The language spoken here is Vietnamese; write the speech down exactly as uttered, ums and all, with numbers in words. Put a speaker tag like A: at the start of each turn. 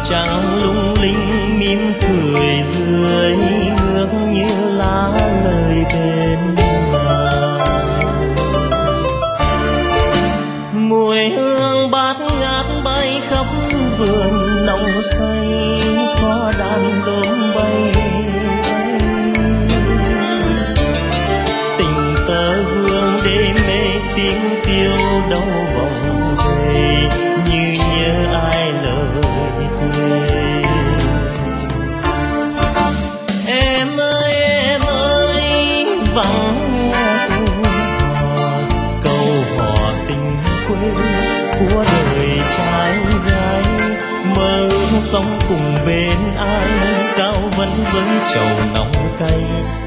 A: trăng lung linh mỉm cười dưới nước như lá lời bên nàng. Mùi hương bát ngát bay khắp vườn nồng say, có đàn đốm bay tình tơ hương đê mê tiếng tiêu đâu vòng về như nhớ ai lời thề. Em ơi em ơi vắng nghe câu hò, câu hò tình quê của đời trai gái. Mơ ước sống cùng bên ai, cao vẫn với chầu nóng cay